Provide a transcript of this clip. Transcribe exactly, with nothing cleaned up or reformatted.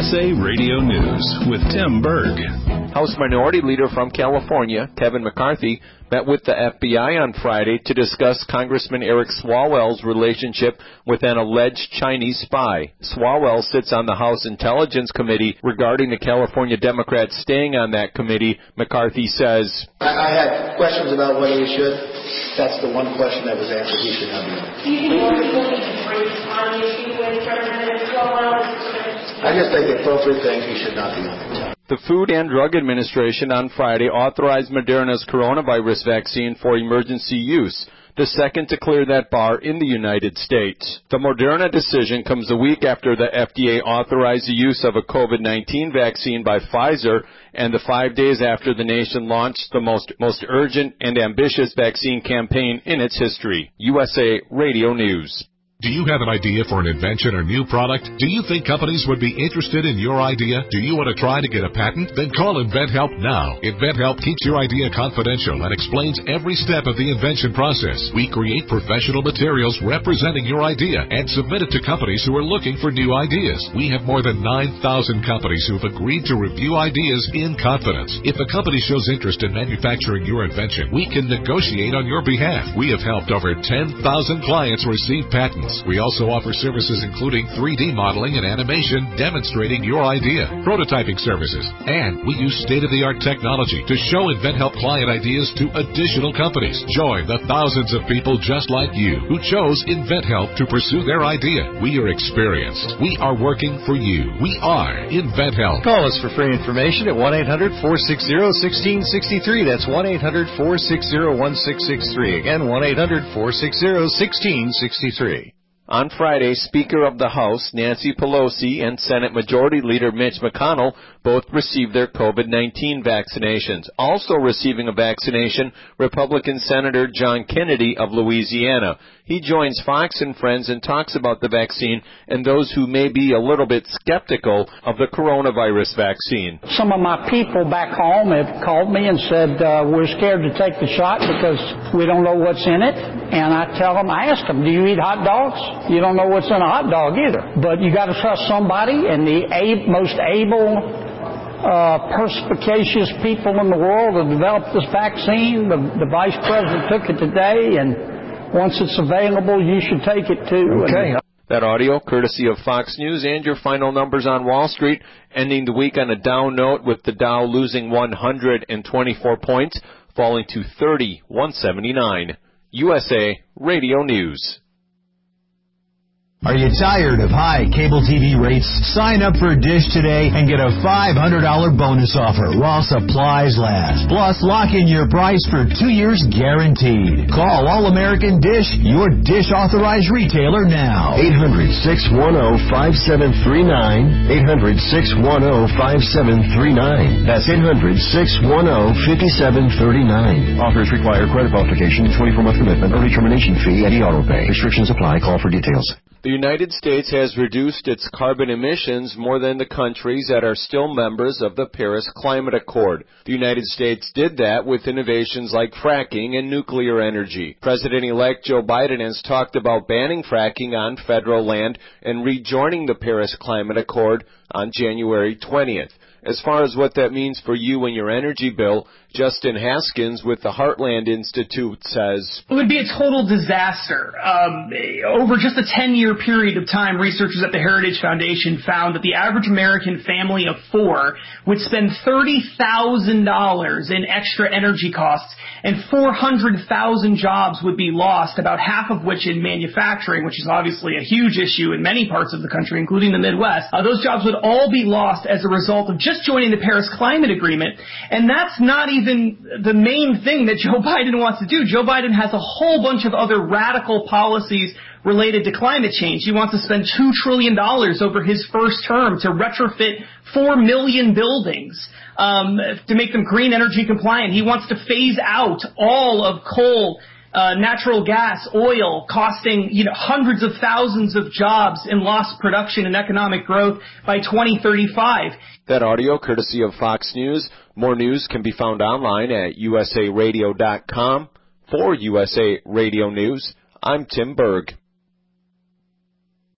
S A Radio News with Tim Berg. House Minority Leader from California, Kevin McCarthy, met with the F B I on Friday to discuss Congressman Eric Swalwell's relationship with an alleged Chinese spy. Swalwell sits on the House Intelligence Committee. Regarding the California Democrats staying on that committee, McCarthy says, I, I had questions about whether we should. That's the one question that was answered. He should not be on. Do you think more people need to raise on the issue with Representative Swalwell? I just think the appropriate thing, he should not be on the The Food and Drug Administration on Friday authorized Moderna's coronavirus vaccine for emergency use, the second to clear that bar in the United States. The Moderna decision comes a week after the F D A authorized the use of a COVID nineteen vaccine by Pfizer and the five days after the nation launched the most, most urgent and ambitious vaccine campaign in its history. U S A Radio News. Do you have an idea for an invention or new product? Do you think companies would be interested in your idea? Do you want to try to get a patent? Then call InventHelp now. InventHelp keeps your idea confidential and explains every step of the invention process. We create professional materials representing your idea and submit it to companies who are looking for new ideas. We have more than nine thousand companies who have agreed to review ideas in confidence. If a company shows interest in manufacturing your invention, we can negotiate on your behalf. We have helped over ten thousand clients receive patents. We also offer services including three D modeling and animation demonstrating your idea, prototyping services, and we use state-of-the-art technology to show InventHelp client ideas to additional companies. Join the thousands of people just like you who chose InventHelp to pursue their idea. We are experienced. We are working for you. We are InventHelp. Call us for free information at one eight hundred, four six zero, one six six three. That's one eight hundred, four six zero, one six six three. Again, one eight hundred, four six zero, one six six three. On Friday, Speaker of the House Nancy Pelosi and Senate Majority Leader Mitch McConnell both received their COVID nineteen vaccinations. Also receiving a vaccination, Republican Senator John Kennedy of Louisiana. He joins Fox and Friends and talks about the vaccine and those who may be a little bit skeptical of the coronavirus vaccine. Some of my people back home have called me and said, uh, we're scared to take the shot because we don't know what's in it. And I tell them, I ask them, do you eat hot dogs? You don't know what's in a hot dog either. But you got to trust somebody, and the a- most able, uh, perspicacious people in the world to develop this vaccine. The, the vice president took it today, and once it's available, you should take it too. Okay. That audio, courtesy of Fox News, and your final numbers on Wall Street, ending the week on a down note with the Dow losing one hundred twenty-four points, falling to thirty one seventy-nine. U S A Radio News. Are you tired of high cable T V rates? Sign up for Dish today and get a five hundred dollars bonus offer while supplies last. Plus, lock in your price for two years guaranteed. Call All-American Dish, your Dish authorized retailer now. eight hundred, six one zero, five seven three nine. eight hundred, six one zero, five seven three nine. That's eight hundred, six one zero, five seven three nine. Offers require credit qualification, twenty-four month commitment, early termination fee, and e-auto pay. Restrictions apply. Call for details. The United States has reduced its carbon emissions more than the countries that are still members of the Paris Climate Accord. The United States did that with innovations like fracking and nuclear energy. President-elect Joe Biden has talked about banning fracking on federal land and rejoining the Paris Climate Accord on January twentieth. As far as what that means for you and your energy bill, Justin Haskins with the Heartland Institute says, it would be a total disaster. Um, over just a ten-year period of time, researchers at the Heritage Foundation found that the average American family of four would spend thirty thousand dollars in extra energy costs, and four hundred thousand jobs would be lost, about half of which in manufacturing, which is obviously a huge issue in many parts of the country, including the Midwest. Uh, those jobs would all be lost as a result of just joining the Paris Climate Agreement, and that's not even the main thing that Joe Biden wants to do. Joe Biden has a whole bunch of other radical policies related to climate change. He wants to spend two trillion dollars over his first term to retrofit four million buildings um, to make them green energy compliant. He wants to phase out all of coal, uh, natural gas, oil, costing you know hundreds of thousands of jobs in lost production and economic growth by twenty thirty-five. That audio, courtesy of Fox News. More news can be found online at U S A radio dot com. For U S A Radio News, I'm Tim Berg.